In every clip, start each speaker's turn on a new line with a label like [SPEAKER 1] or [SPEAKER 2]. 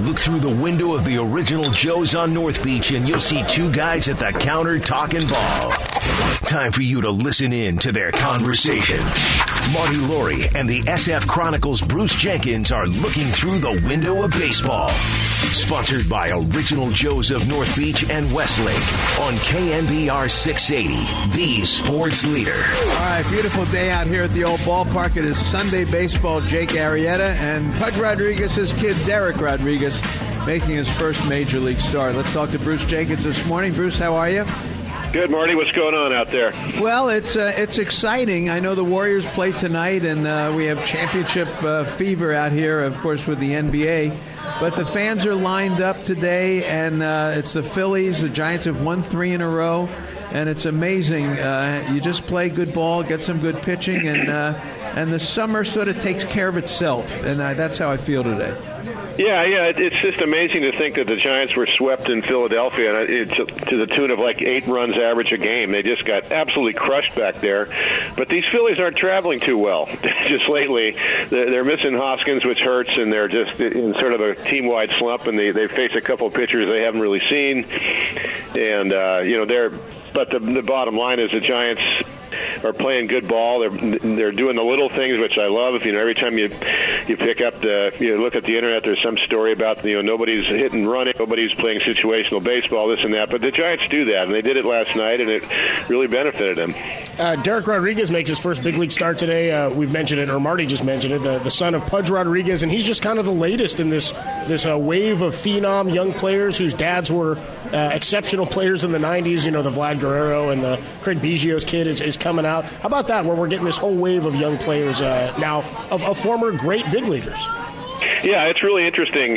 [SPEAKER 1] Look through the window of the original Joe's on North Beach and you'll see two guys at the counter talking ball. Time for you to listen in to their conversation. Marty Laurie and the SF Chronicles' Bruce Jenkins are looking through the window of baseball. Sponsored by Original Joe's of North Beach and Westlake on KNBR 680, the sports leader.
[SPEAKER 2] All right, beautiful day out here at the old ballpark. It is Sunday baseball. Jake Arrieta and Pudge Rodriguez's kid, Derek Rodriguez, making his first major league start. Let's talk to Bruce Jenkins this morning. Bruce, how are you?
[SPEAKER 3] Good, Marty. What's going on out there?
[SPEAKER 2] Well, it's exciting. I know the Warriors play tonight, and we have championship fever out here, of course, with the NBA. But the fans are lined up today, and it's the Phillies. The Giants have won 3 in a row, and it's amazing. You just play good ball, get some good pitching, and the summer sort of takes care of itself. And that's how I feel today.
[SPEAKER 3] Yeah, it's just amazing to think that the Giants were swept in Philadelphia to the tune of like 8 runs average a game. They just got absolutely crushed back there. But these Phillies aren't traveling too well just lately. They're missing Hoskins, which hurts, and they're just in sort of a team-wide slump, and they face a couple of pitchers they haven't really seen. And, but the bottom line is the Giants are playing good ball. They're doing the little things, which I love. Every time you pick up you look at the internet, there's some story about nobody's hitting and running, nobody's playing situational baseball, this and that. But the Giants do that, and they did it last night, and it really benefited them.
[SPEAKER 4] Derek Rodriguez makes his first big league start today. We've mentioned it, or Marty just mentioned it. The son of Pudge Rodriguez, and he's just kind of the latest in this wave of phenom young players whose dads were exceptional players in the 90s. The Vlad Guerrero and the Craig Biggio's kid is coming out. How about that, where we're getting this whole wave of young players now of former great big leaguers?
[SPEAKER 3] Yeah, it's really interesting.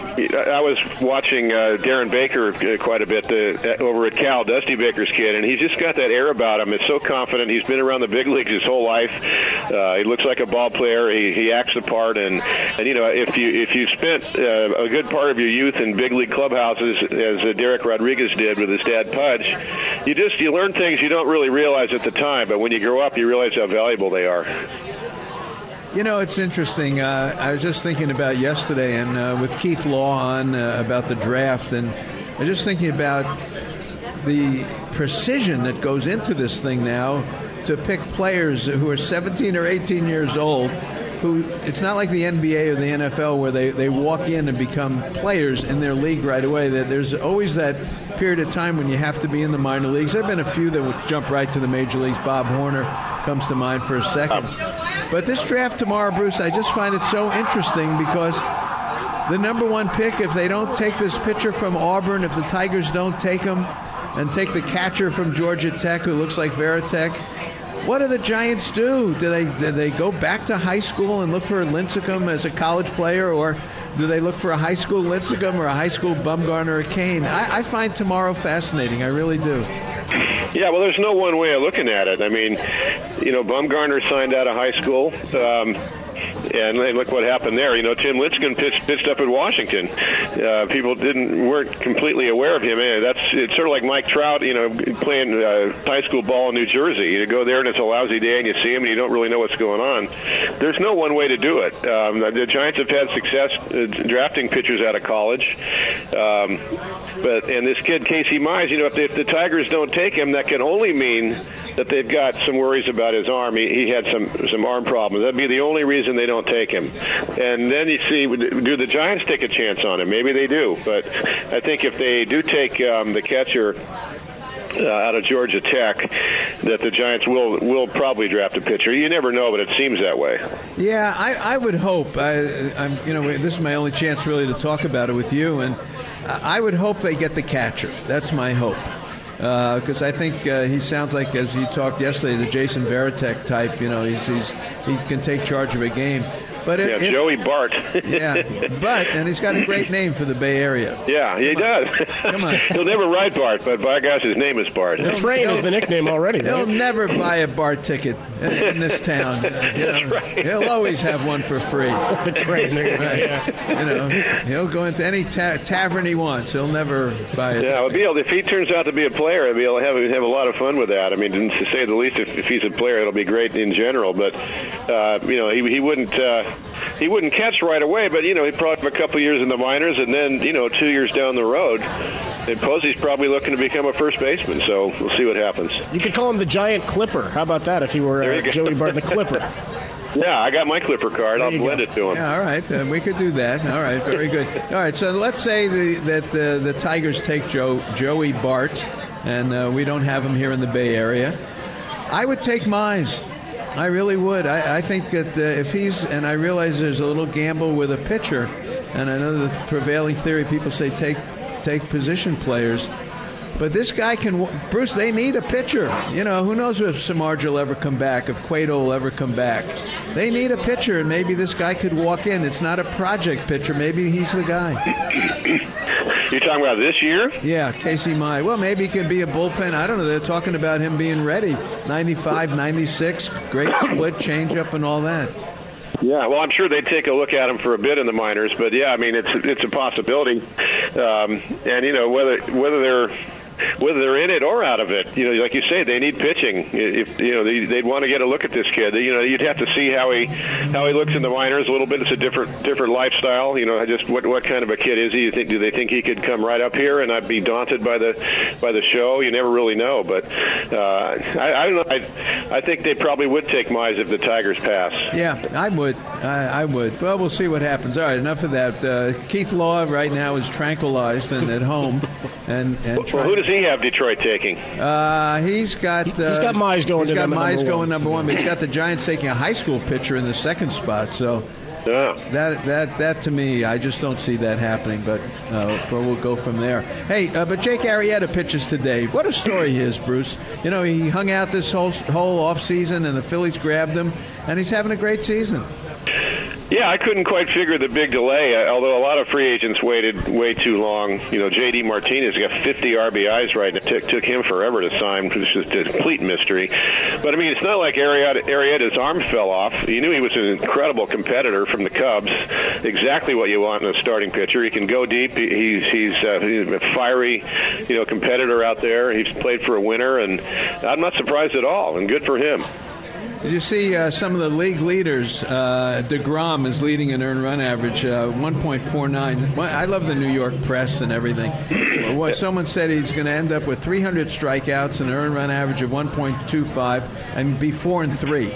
[SPEAKER 3] I was watching Darren Baker quite a bit over at Cal, Dusty Baker's kid, and he's just got that air about him. He's so confident. He's been around the big leagues his whole life. He looks like a ball player. He acts the part, and if you spent a good part of your youth in big league clubhouses, as Derek Rodriguez did with his dad Pudge, you learn things you don't really realize at the time, but when you grow up, you realize how valuable they are.
[SPEAKER 2] It's interesting. I was just thinking about yesterday, and with Keith Law on about the draft, and I was just thinking about the precision that goes into this thing now to pick players who are 17 or 18 years old, who it's not like the NBA or the NFL where they walk in and become players in their league right away. There's always that period of time when you have to be in the minor leagues. There have been a few that would jump right to the major leagues. Bob Horner comes to mind for a second. But this draft tomorrow, Bruce, I just find it so interesting because the number one pick, if they don't take this pitcher from Auburn, if the Tigers don't take him and take the catcher from Georgia Tech who looks like Veritek, what do the Giants do? Do they go back to high school and look for Lincecum as a college player, or do they look for a high school Lincecum or a high school Bumgarner or Kane? I find tomorrow fascinating. I really do.
[SPEAKER 3] Yeah, well, there's no one way of looking at it. I mean, Bumgarner signed out of high school, and look what happened there. Tim Lincecum pitched up at Washington. People weren't completely aware of him. It's sort of like Mike Trout, playing high school ball in New Jersey. You go there and it's a lousy day, and you see him, and you don't really know what's going on. There's no one way to do it. The Giants have had success drafting pitchers out of college, and this kid Casey Mize, if the Tigers don't take him, that can only mean that they've got some worries about his arm. He had some arm problems. That'd be the only reason they don't take him. And then you see, do the Giants take a chance on him? Maybe they do. But I think if they do take the catcher out of Georgia Tech, that the Giants will probably draft a pitcher. You never know, but it seems that way.
[SPEAKER 2] Yeah, I would hope. This is my only chance really to talk about it with you, and I would hope they get the catcher. That's my hope. Because I think he sounds like, as he talked yesterday, the Jason Veritek type. He can take charge of a game. But
[SPEAKER 3] Joey Bart.
[SPEAKER 2] and he's got a great name for the Bay Area.
[SPEAKER 3] Yeah, he does.
[SPEAKER 2] Come on.
[SPEAKER 3] He'll never ride Bart, but by gosh, his name is Bart.
[SPEAKER 4] The train is the nickname already.
[SPEAKER 2] He'll never buy a Bart ticket in this town.
[SPEAKER 3] That's right.
[SPEAKER 2] He'll always have one for free.
[SPEAKER 4] The train.
[SPEAKER 2] Right. Yeah. He'll go into any tavern he wants. He'll never buy it.
[SPEAKER 3] Yeah, if he turns out to be a player, he'll have a lot of fun with that. I mean, to say the least, if he's a player, it'll be great in general. But he wouldn't. he wouldn't catch right away, but, he'd probably have a couple years in the minors, and then, 2 years down the road, and Posey's probably looking to become a first baseman, so we'll see what happens.
[SPEAKER 4] You could call him the Giant Clipper. How about that if he were Joey Bart the Clipper?
[SPEAKER 3] Yeah, I got my Clipper card. I'll blend it to him.
[SPEAKER 2] Yeah, all right. We could do that. All right, very good. All right, so let's say that the Tigers take Joey Bart, and we don't have him here in the Bay Area. I would take Mize. I really would. I think that if he's, and I realize there's a little gamble with a pitcher, and I know the prevailing theory, people say take position players. But this guy can, Bruce, they need a pitcher. Who knows if Samardzija will ever come back, if Cueto will ever come back. They need a pitcher, and maybe this guy could walk in. It's not a project pitcher. Maybe he's the guy.
[SPEAKER 3] You're talking about this year?
[SPEAKER 2] Yeah, Casey Mize. Well, maybe he could be a bullpen. I don't know. They're talking about him being ready. 95, 96, great split, changeup, and all that.
[SPEAKER 3] Yeah, well, I'm sure they'd take a look at him for a bit in the minors, but yeah, I mean, it's a possibility. And whether they're in it or out of it, like you say, they need pitching. If they'd want to get a look at this kid. You'd have to see how he looks in the minors a little bit. It's a different lifestyle. Just what kind of a kid is he? Do they think he could come right up here and not be daunted by the show? You never really know. But I don't know. I think they probably would take Mize if the Tigers pass.
[SPEAKER 2] Yeah, I would. I would. Well, we'll see what happens. All right, enough of that. Keith Law right now is tranquilized and at home. And
[SPEAKER 3] well, who does he have Detroit taking?
[SPEAKER 2] He's got
[SPEAKER 4] Mize going.
[SPEAKER 2] He's got Mize going number one, but he's got the Giants taking a high school pitcher in the second spot. So that to me, I just don't see that happening. But we'll go from there. Hey, but Jake Arrieta pitches today. What a story he is, Bruce. He hung out this whole off season, and the Phillies grabbed him, and he's having a great season.
[SPEAKER 3] Yeah, I couldn't quite figure the big delay, although a lot of free agents waited way too long. J.D. Martinez got 50 RBIs right, and it took him forever to sign. It was just a complete mystery. But, I mean, it's not like Arrieta's arm fell off. You knew he was an incredible competitor from the Cubs, exactly what you want in a starting pitcher. He can go deep. He's a fiery, competitor out there. He's played for a winner, and I'm not surprised at all, and good for him.
[SPEAKER 2] Did you see some of the league leaders? DeGrom is leading an earned run average, 1.49. I love the New York press and everything. Someone said he's going to end up with 300 strikeouts and an earned run average of 1.25 and be 4-3.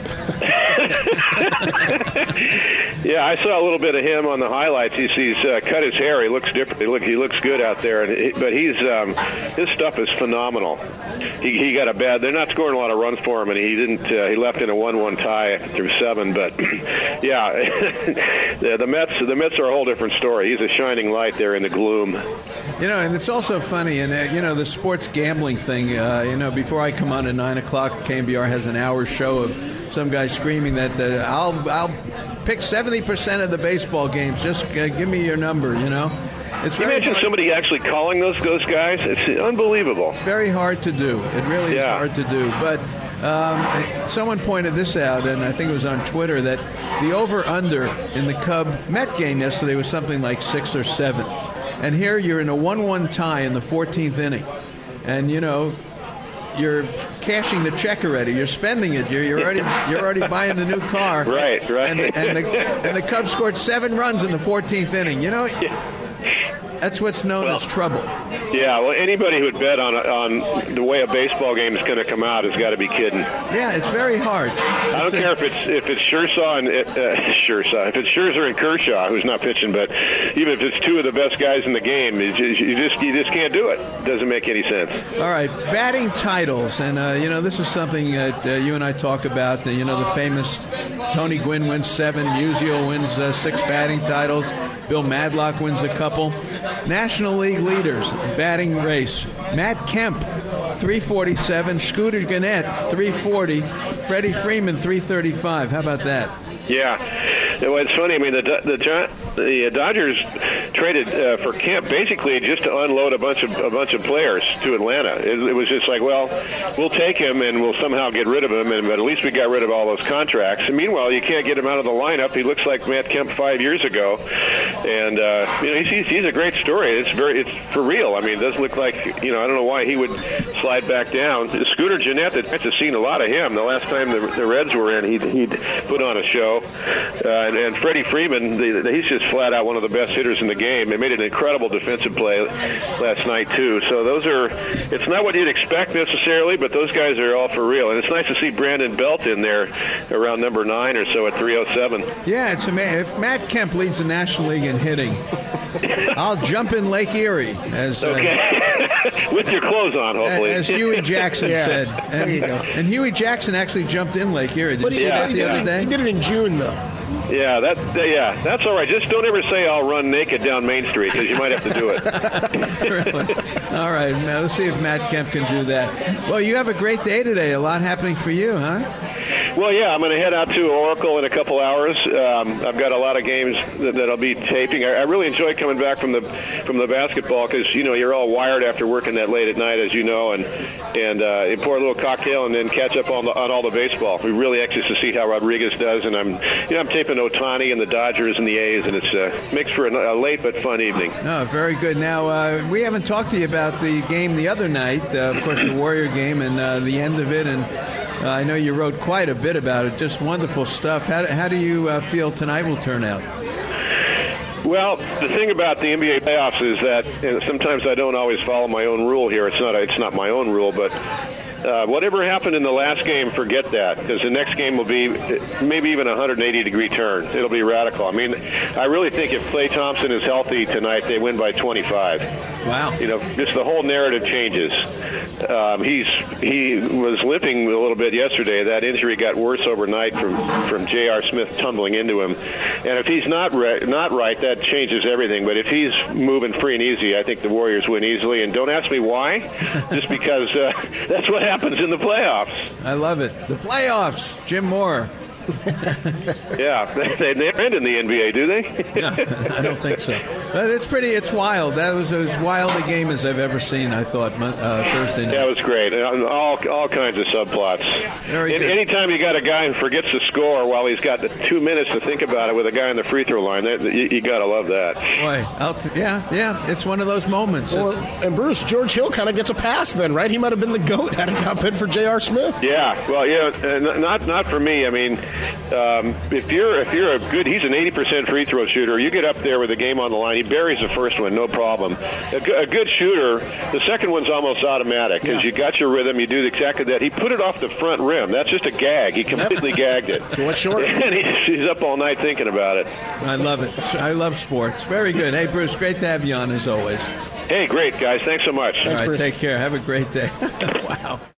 [SPEAKER 3] Yeah, I saw a little bit of him on the highlights. He's cut his hair. He looks different. He looks good out there. But his stuff is phenomenal. He got a bad. They're not scoring a lot of runs for him, and he didn't. He left in a 1-1 tie through 7. But yeah, the Mets are a whole different story. He's a shining light there in the gloom.
[SPEAKER 2] And it's also funny, and the sports gambling thing. Before I come on at 9 o'clock, KNBR has an hour show of some guy screaming that I'll pick 70% of the baseball games. Just give me your number. It's
[SPEAKER 3] Can you imagine somebody actually calling those guys? It's unbelievable.
[SPEAKER 2] It's very hard to do. It really is hard to do. But someone pointed this out, and I think it was on Twitter, that the over-under in the Cub-Met game yesterday was something like 6 or 7. And here you're in a 1-1 tie in the 14th inning. And, you're cashing the check already. You're spending it. You're already buying the new car.
[SPEAKER 3] Right.
[SPEAKER 2] And the Cubs scored 7 runs in the 14th inning. That's what's known as trouble.
[SPEAKER 3] Yeah, well, anybody who would bet on the way a baseball game is going to come out has got to be kidding.
[SPEAKER 2] Yeah, it's very hard.
[SPEAKER 3] I don't care if it's Scherzer and if it's Scherzer and Kershaw who's not pitching, but even if it's two of the best guys in the game, you just can't do it. It doesn't make any sense.
[SPEAKER 2] All right, batting titles, and this is something that you and I talk about. The famous Tony Gwynn wins 7, Musial wins 6 batting titles, Bill Madlock wins a couple. National League leaders, batting race. Matt Kemp, 347. Scooter Gennett, 340. Freddie Freeman, 335. How about that?
[SPEAKER 3] Yeah. Well, it's funny. I mean, the Dodgers traded for Kemp basically just to unload a bunch of players to Atlanta. It was just like, well, we'll take him and we'll somehow get rid of him, but at least we got rid of all those contracts. And meanwhile, you can't get him out of the lineup. He looks like Matt Kemp 5 years ago, and he's a great story. It's for real. I mean, it doesn't look like I don't know why he would slide back down. Scooter Gennett, the Giants have seen a lot of him. The last time the Reds were in, he'd put on a show. And Freddie Freeman, he's just flat out one of the best hitters in the game. They made an incredible defensive play last night, too. So it's not what you'd expect necessarily, but those guys are all for real. And it's nice to see Brandon Belt in there around number 9 or so at 307.
[SPEAKER 2] Yeah, it's amazing. If Matt Kemp leads the National League in hitting, I'll jump in Lake Erie.
[SPEAKER 3] Okay. With your clothes on, hopefully.
[SPEAKER 2] As Huey Jackson said. And Huey Jackson actually jumped in Lake Erie. Did you see that the other day?
[SPEAKER 4] He did it in June, though.
[SPEAKER 3] Yeah, that's all right. Just don't ever say I'll run naked down Main Street, because you might have to do it.
[SPEAKER 2] Really? All right, now let's see if Matt Kemp can do that. Well, you have a great day today. A lot happening for you, huh?
[SPEAKER 3] Well, yeah, I'm going to head out to Oracle in a couple hours. I've got a lot of games that I'll be taping. I really enjoy coming back from the basketball because, you're all wired after working that late at night, as you know, and pour a little cocktail and then catch up on all the baseball. We're really anxious to see how Rodriguez does, and I'm taping Ohtani and the Dodgers and the A's, and it makes for a late but fun evening.
[SPEAKER 2] Oh, very good. Now, we haven't talked to you about the game the other night, of course, the Warrior game and the end of it, and I know you wrote quite a bit about it. Just wonderful stuff. How do you feel tonight will turn out?
[SPEAKER 3] Well, the thing about the NBA playoffs is that sometimes I don't always follow my own rule here. It's not my own rule, but whatever happened in the last game, forget that, because the next game will be maybe even a 180-degree turn. It'll be radical. I mean, I really think if Klay Thompson is healthy tonight, they win by 25.
[SPEAKER 2] Wow.
[SPEAKER 3] Just the whole narrative changes. He was limping a little bit yesterday. That injury got worse overnight from J.R. Smith tumbling into him. And if he's not right, that changes everything. But if he's moving free and easy, I think the Warriors win easily. And don't ask me why, just because that's what happens in the playoffs.
[SPEAKER 2] I love it. The playoffs. Jim Moore.
[SPEAKER 3] Yeah, they never end in the NBA, do they?
[SPEAKER 2] No, I don't think so. But it's wild. That was as wild a game as I've ever seen, I thought, Thursday night.
[SPEAKER 3] Yeah, it was great. All kinds of subplots. Anytime you got a guy who forgets to score while he's got 2 minutes to think about it with a guy on the free throw line, you got to love that.
[SPEAKER 2] Boy, yeah, it's one of those moments.
[SPEAKER 4] Well, and Bruce, George Hill kind of gets a pass then, right? He might have been the GOAT had it not been for J.R. Smith.
[SPEAKER 3] Yeah, well, not for me. I mean, if you're a good, he's an 80% free throw shooter. You get up there with the game on the line, he buries the first one, no problem. A good shooter, the second one's almost automatic because you got your rhythm. You do exactly that. He put it off the front rim. That's just a gag. He completely gagged it.
[SPEAKER 4] What's short?
[SPEAKER 3] And he's up all night thinking about it.
[SPEAKER 2] I love it. I love sports. Very good. Hey, Bruce, great to have you on as always.
[SPEAKER 3] Hey, great guys. Thanks so much.
[SPEAKER 2] All right, take care. Have a great day. Wow.